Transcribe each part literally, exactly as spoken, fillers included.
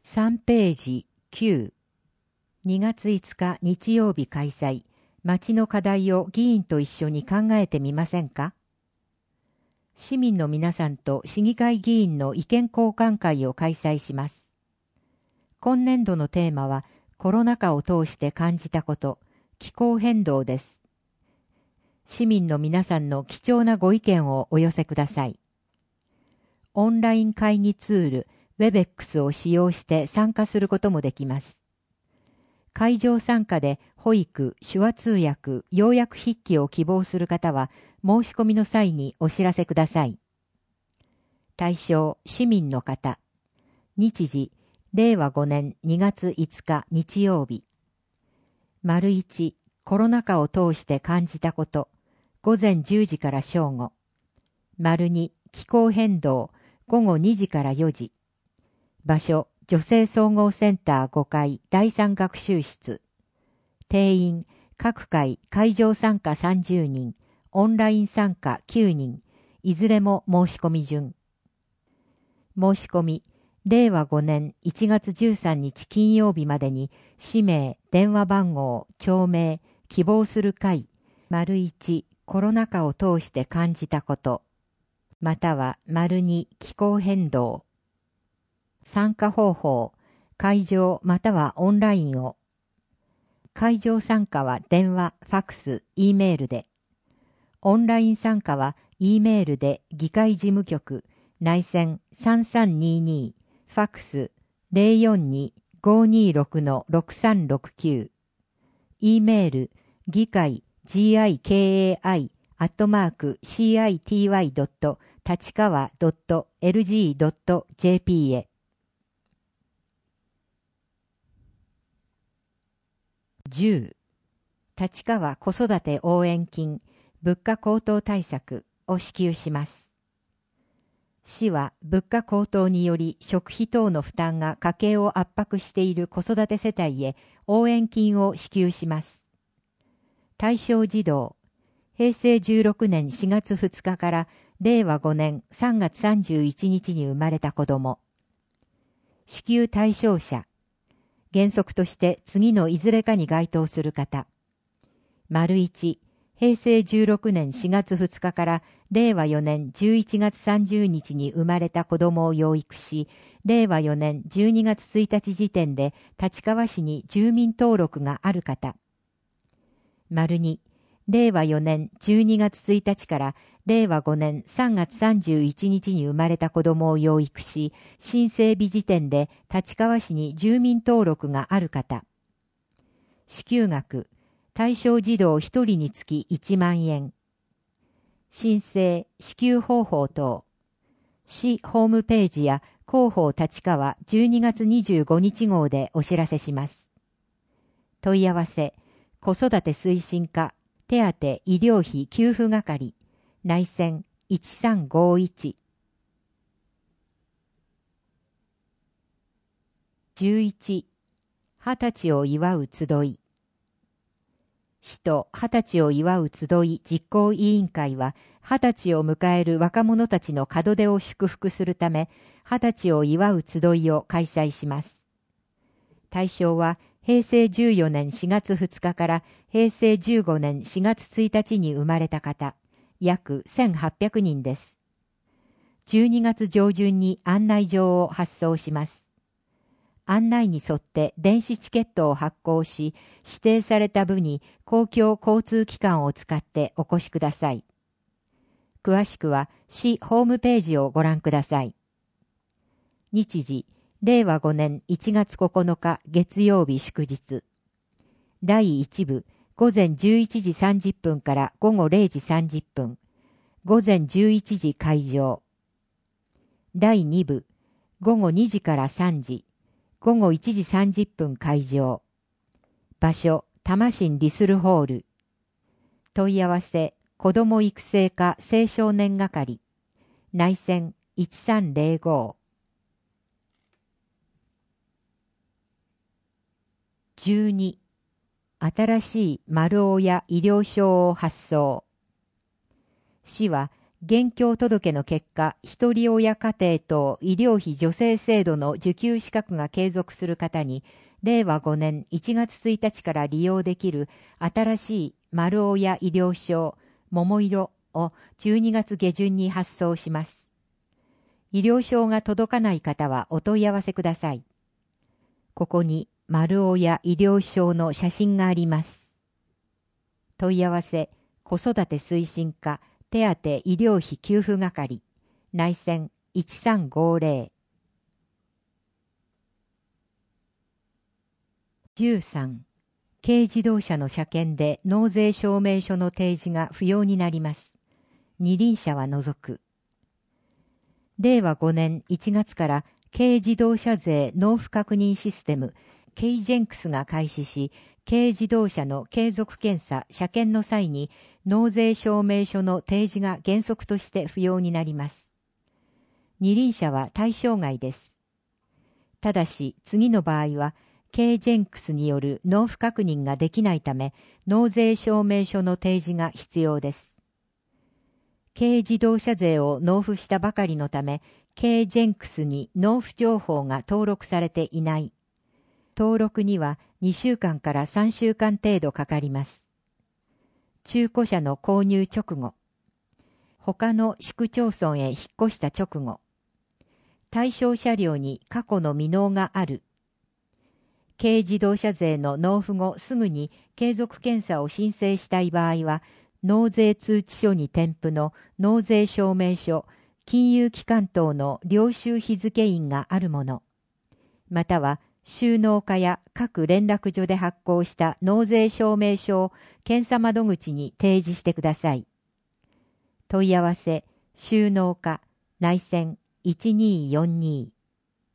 さんページきゅう、にがついつか日曜日開催、町の課題を議員と一緒に考えてみませんか？市民の皆さんと市議会議員の意見交換会を開催します。今年度のテーマは、コロナ禍を通して感じたこと、気候変動です。市民の皆さんの貴重なご意見をお寄せください。オンライン会議ツール、ウェベックス を使用して参加することもできます。会場参加で保育、手話通訳、要約筆記を希望する方は、申し込みの際にお知らせください。対象、市民の方。日時、れいわごねんにがついつか日曜日。丸いち、コロナ禍を通して感じたこと。ごぜんじゅうじから正午。丸に、気候変動。ごごにじからよじ。場所、女性総合センターごかいだいさん学習室。定員、各回会場参加さんじゅうにん、オンライン参加きゅうにん、いずれも申し込み順。申し込み、れいわごねんいちがつじゅうさんにち金曜日までに、氏名、電話番号、町名、希望する会、丸いち、コロナ禍を通して感じたこと、または丸に、気候変動。参加方法、会場またはオンラインを。会場参加は電話、ファックス、Eメールで。オンライン参加は Eメールで議会事務局、内線さんさんにに、ファックス ゼロよんに ごにろく ろくさんろくきゅう。Eメール、議会 ギカイ アットマーク シーアイティーワイ ドット 立川 ドット エルジー ドット ジェーピー へ。じゅう、立川子育て応援金、物価高騰対策を支給します。市は物価高騰により食費等の負担が家計を圧迫している子育て世帯へ応援金を支給します。対象児童、へいせいじゅうろくねんしがつふつかかられいわごねんさんがつさんじゅういちにちに生まれた子供。支給対象者、原則として次のいずれかに該当する方。丸いち、へいせいじゅうろくねんしがつふつかかられいわよねんじゅういちがつさんじゅうにちに生まれた子供を養育し、れいわよねんじゅうにがつついたち時点で立川市に住民登録がある方。丸に、れいわよねんじゅうにがつついたちかられいわごねんさんがつさんじゅういちにちに生まれた子供を養育し、新整備時点で立川市に住民登録がある方。支給額、対象児童ひとりにつきいちまんえん。申請、支給方法等。市ホームページや広報立川じゅうにがつにじゅうごにち号でお知らせします。問い合わせ、子育て推進課、手当医療費給付係、内線いちさんごいち。じゅういち、はたちを祝う集い。市とはたちを祝う集い実行委員会は、はたちを迎える若者たちの門出を祝福するため、はたちを祝う集いを開催します。対象は、へいせいじゅうよねんしがつふつかからへいせいじゅうごねんしがつついたちに生まれた方、約せんはっぴゃくにんです。じゅうにがつ上旬に案内状を発送します。案内に沿って電子チケットを発行し、指定された部に公共交通機関を使ってお越しください。詳しくは市ホームページをご覧ください。日時、れいわごねんいちがつここのか月曜日祝日。だいいち部、ごぜんじゅういちじさんじゅっぷんからごごれいじさんじゅっぷん。ごぜんじゅういちじ開場。だいに部、ごごにじからさんじ。ごごいちじさんじゅっぷん開場。場所、多摩新リスルホール。問い合わせ、子ども育成課青少年係。内線いちさんぜろご。じゅうに、新しい丸親医療証を発送。市は現況届の結果、一人親家庭と医療費助成制度の受給資格が継続する方に、れいわごねんいちがつついたちから利用できる新しい丸親医療証、桃色をじゅうにがつげじゅんに発送します。医療証が届かない方はお問い合わせください。ここに丸親医療証の写真があります。問い合わせ、子育て推進課手当医療費給付係、内線いちさんごぜろ。じゅうさん、軽自動車の車検で納税証明書の提示が不要になります。二輪車は除く。れいわごねんいちがつから軽自動車税納付確認システム ケイジェンクス が開始し、軽自動車の継続検査、車検の際に納税証明書の提示が原則として不要になります。二輪車は対象外です。ただし、次の場合は、ケイジェンクス による納付確認ができないため、納税証明書の提示が必要です。軽自動車税を納付したばかりのため、ケイジェンクス に納付情報が登録されていない。登録にはにしゅうかんからさんしゅうかん程度かかります。中古車の購入直後、他の市区町村へ引っ越した直後、対象車両に過去の未納がある、軽自動車税の納付後すぐに継続検査を申請したい場合は、納税通知書に添付の納税証明書、金融機関等の領収日付印があるもの、または収納課や各連絡所で発行した納税証明書を検査窓口に提示してください。問い合わせ、収納課、内線いちにーよんにー。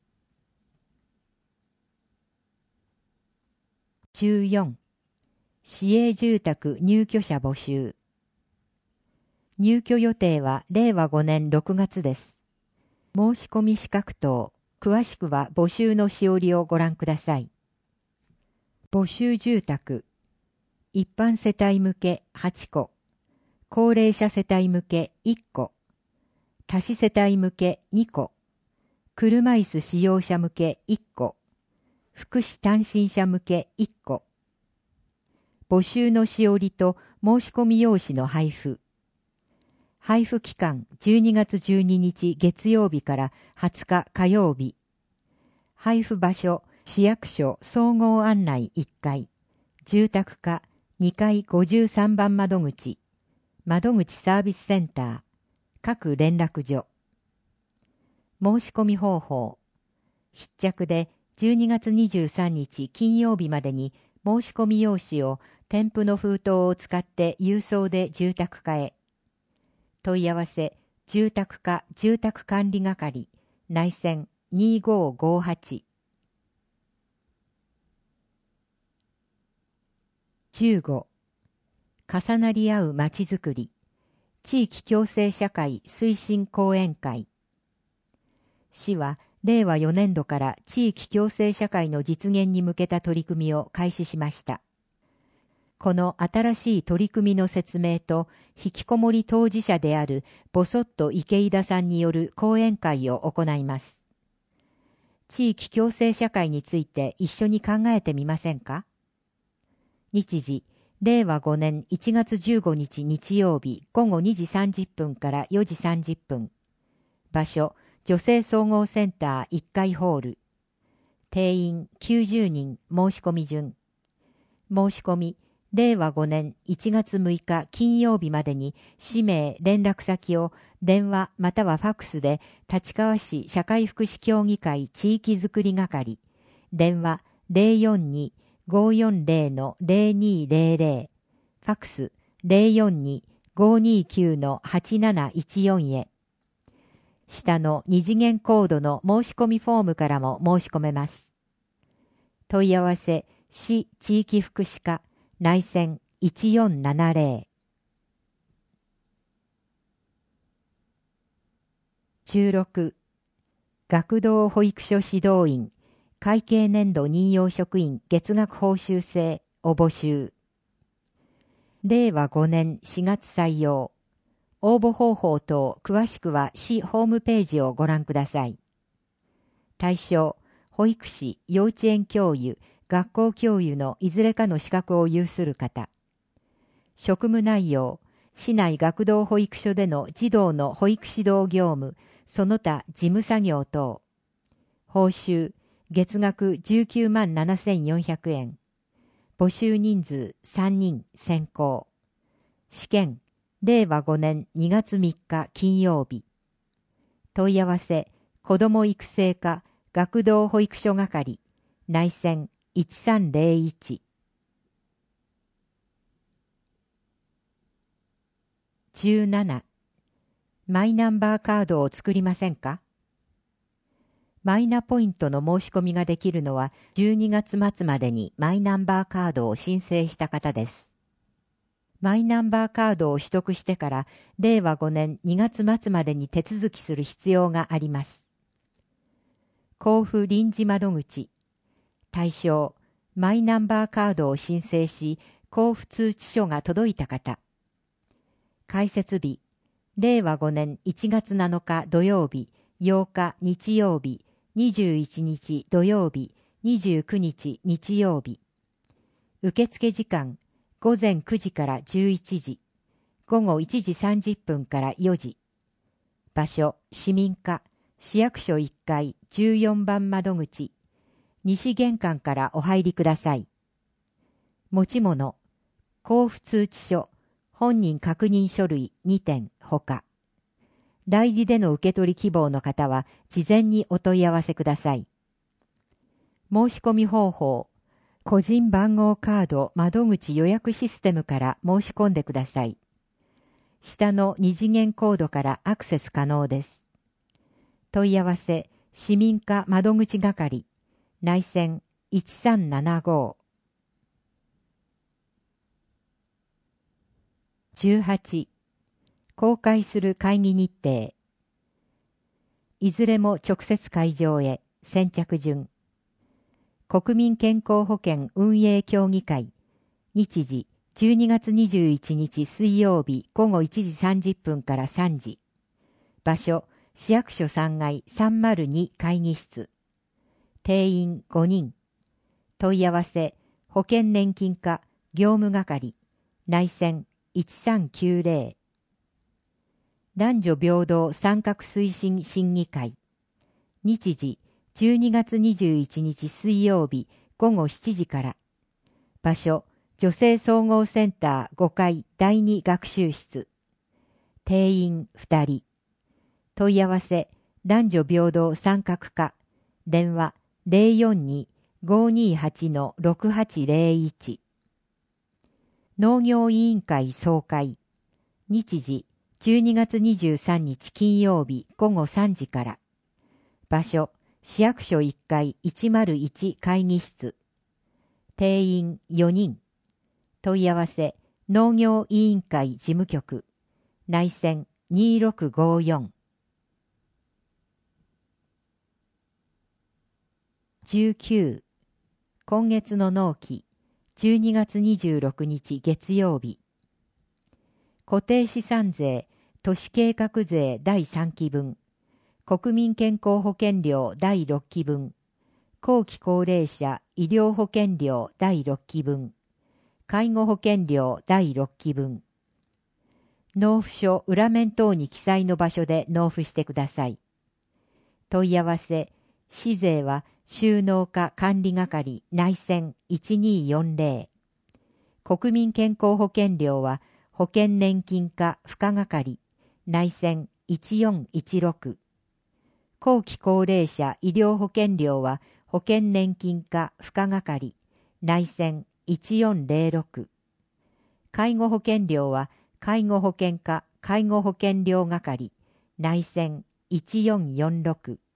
じゅうよん、市営住宅入居者募集。入居予定はれいわごねんろくがつです。申し込み資格等、詳しくは募集のしおりをご覧ください。募集住宅、一般世帯向けはちこ、高齢者世帯向けいっこ、多子世帯向けにこ、車椅子使用者向けいっこ、福祉単身者向けいっこ。募集のしおりと申し込み用紙の配布。配布期間じゅうにがつじゅうににち月曜日からはつか火曜日。配布場所、市役所総合案内いっかい。住宅課にかいごじゅうさんばん窓口。窓口サービスセンター。各連絡所。申し込み方法。必着でじゅうにがつにじゅうさんにち金曜日までに申し込み用紙を添付の封筒を使って郵送で住宅課へ。問い合わせ、住宅課住宅管理係、内線にーごーごーはち。じゅうご、重なり合うまちづくり、地域共生社会推進講演会。市はれいわよねんどから地域共生社会の実現に向けた取り組みを開始しました。この新しい取り組みの説明と、引きこもり当事者であるボソット池井田さんによる講演会を行います。地域共生社会について一緒に考えてみませんか？日時、れいわごねんいちがつじゅうごにち日曜日ごごにじさんじゅっぷんからよじさんじゅっぷん。場所、女性総合センターいっかいホール。定員きゅうじゅうにん申し込み順。申し込み、れいわごねんいちがつむいか金曜日までに氏名、連絡先を電話またはファックスで立川市社会福祉協議会地域づくり係、電話 ゼロよんにーごーよんゼロ ゼロにーゼロゼロ、ファックス ゼロよんにーごーにーきゅう はちなないちよん へ。下の二次元コードの申し込みフォームからも申し込めます。問い合わせ、市地域福祉課、内線いちよんななゼロ。じゅうろく、学童保育所指導員、会計年度任用職員月額報酬制を募集。れいわごねんしがつ採用。 応募方法等詳しくは市ホームページをご覧ください。対象、保育士、幼稚園教諭、学校教諭のいずれかの資格を有する方。職務内容、市内学童保育所での児童の保育指導業務、その他事務作業等。報酬、月額じゅうきゅうまんななせんよんひゃくえん。募集人数さんにん選考。試験、れいわごねんにがつみっか金曜日。問い合わせ、子ども育成課学童保育所係、内線いちさんぜろいち。じゅうなな、マイナンバーカードを作りませんか？マイナポイントの申し込みができるのはじゅうにがつ末までにマイナンバーカードを申請した方です。マイナンバーカードを取得してかられいわごねんにがつ末までに手続きする必要があります。交付臨時窓口。対象、マイナンバーカードを申請し、交付通知書が届いた方。開設日、れいわごねんいちがつなのか土曜日、ようか日曜日、にじゅういちにち土曜日、にじゅうくにち日曜日。受付時間、ごぜんくじからじゅういちじ、ごごいちじさんじゅっぷんからよじ。場所、市民課、市役所いっかいじゅうよんばん窓口、西玄関からお入りください。持ち物、交付通知書、本人確認書類にてんほか。代理での受け取り希望の方は事前にお問い合わせください。申し込み方法、個人番号カード窓口予約システムから申し込んでください。下の二次元コードからアクセス可能です。問い合わせ、市民課窓口係、内線いちさんななご。じゅうはち、公開する会議日程。いずれも直接会場へ、先着順。国民健康保険運営協議会、日時じゅうにがつにじゅういちにち水曜日ごごいちじさんじゅっぷんからさんじ。場所、市役所さんがいさんまるに会議室。定員ごにん。問い合わせ、保険年金課業務係、内線いちさんきゅうぜろ。男女平等参画推進審議会。日時、じゅうにがつにじゅういちにち水曜日ごごしちじから。場所、女性総合センターごかいだいに学習室。定員ふたり。問い合わせ、男女平等参画課。電話 ゼロよんに ごにはち ろくはちゼロいち。農業委員会総会。日時、じゅうにがつにじゅうさんにち金曜日ごごさんじから。場所、市役所いっかいいちまるいち会議室。定員よにん。問い合わせ、農業委員会事務局。内線にろくごよん。じゅうきゅう、今月の納期、じゅうにがつにじゅうろくにち月曜日。固定資産税、都市計画税だいさんき分、国民健康保険料だいろっき分、後期高齢者医療保険料だいろっき分、介護保険料だいろっき分。納付書裏面等に記載の場所で納付してください。問い合わせ、市税は収納課管理係内線いちによんぜろ。国民健康保険料は保険年金課付加係内線いちよんいちろく。後期高齢者医療保険料は保険年金課付加係内線いちよんぜろろく。介護保険料は介護保険課介護保険料係内線いちよんよんろく。